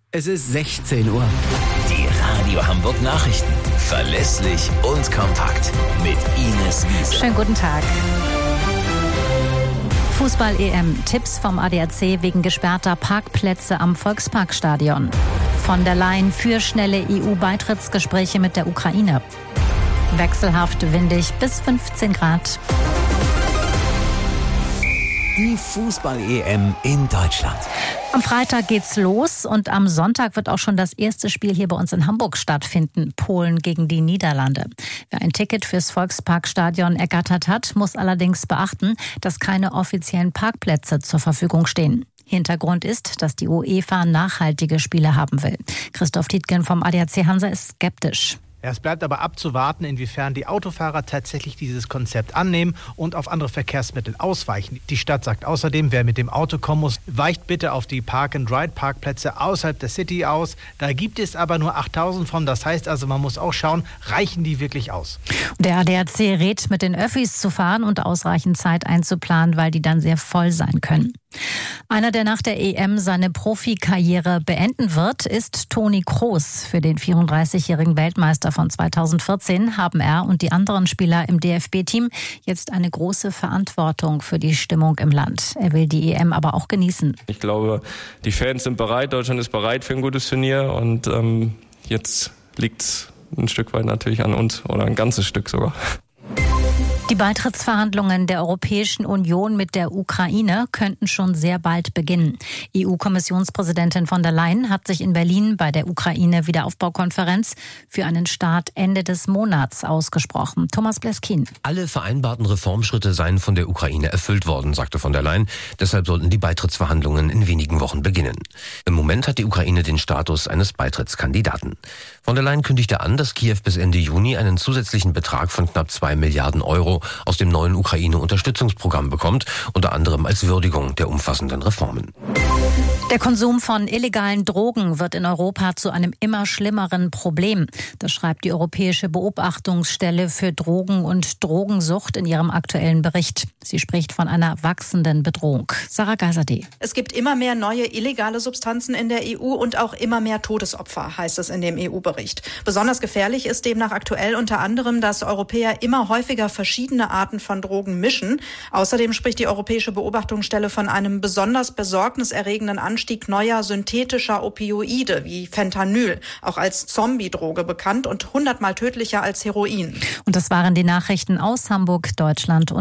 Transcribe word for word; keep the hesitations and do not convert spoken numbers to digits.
Es ist sechzehn Uhr. Die Radio Hamburg Nachrichten. Verlässlich und kompakt. Mit Ines Wiesel. Schönen guten Tag. Fußball-E M. Tipps vom A D A C wegen gesperrter Parkplätze am Volksparkstadion. Von der Leyen für schnelle E U-Beitrittsgespräche mit der Ukraine. Wechselhaft windig bis fünfzehn Grad. Die Fußball-E M in Deutschland. Am Freitag geht's los und am Sonntag wird auch schon das erste Spiel hier bei uns in Hamburg stattfinden. Polen gegen die Niederlande. Wer ein Ticket fürs Volksparkstadion ergattert hat, muss allerdings beachten, dass keine offiziellen Parkplätze zur Verfügung stehen. Hintergrund ist, dass die UEFA nachhaltige Spiele haben will. Christoph Tietgen vom A D A C Hansa ist skeptisch. Es bleibt aber abzuwarten, inwiefern die Autofahrer tatsächlich dieses Konzept annehmen und auf andere Verkehrsmittel ausweichen. Die Stadt sagt außerdem, wer mit dem Auto kommen muss, weicht bitte auf die Park-and-Ride-Parkplätze außerhalb der City aus. Da gibt es aber nur achttausend von. Das heißt also, man muss auch schauen, reichen die wirklich aus? Der A D A C rät, mit den Öffis zu fahren und ausreichend Zeit einzuplanen, weil die dann sehr voll sein können. Einer, der nach der E M seine Profikarriere beenden wird, ist Toni Kroos. Für den vierunddreißigjährigen Weltmeister von zweitausendvierzehn haben er und die anderen Spieler im D F B-Team jetzt eine große Verantwortung für die Stimmung im Land. Er will die E M aber auch genießen. Ich glaube, die Fans sind bereit, Deutschland ist bereit für ein gutes Turnier und ähm, jetzt liegt es ein Stück weit natürlich an uns oder ein ganzes Stück sogar. Die Beitrittsverhandlungen der Europäischen Union mit der Ukraine könnten schon sehr bald beginnen. E U-Kommissionspräsidentin von der Leyen hat sich in Berlin bei der Ukraine-Wiederaufbaukonferenz für einen Start Ende des Monats ausgesprochen. Thomas Bleskin. Alle vereinbarten Reformschritte seien von der Ukraine erfüllt worden, sagte von der Leyen. Deshalb sollten die Beitrittsverhandlungen in wenigen Wochen beginnen. Im Moment hat die Ukraine den Status eines Beitrittskandidaten. Von der Leyen kündigte an, dass Kiew bis Ende Juni einen zusätzlichen Betrag von knapp zwei Milliarden Euro aus dem neuen Ukraine-Unterstützungsprogramm bekommt, unter anderem als Würdigung der umfassenden Reformen. Der Konsum von illegalen Drogen wird in Europa zu einem immer schlimmeren Problem. Das schreibt die Europäische Beobachtungsstelle für Drogen und Drogensucht in ihrem aktuellen Bericht. Sie spricht von einer wachsenden Bedrohung. Sarah Geiserde. Es gibt immer mehr neue illegale Substanzen in der E U und auch immer mehr Todesopfer, heißt es in dem E U-Bericht. Besonders gefährlich ist demnach aktuell unter anderem, dass Europäer immer häufiger verschiedene Arten von Drogen mischen. Außerdem spricht die Europäische Beobachtungsstelle von einem besonders besorgniserregenden Anstieg neuer synthetischer Opioide wie Fentanyl, auch als Zombie-Droge bekannt und hundertmal tödlicher als Heroin. Und das waren die Nachrichten aus Hamburg, Deutschland und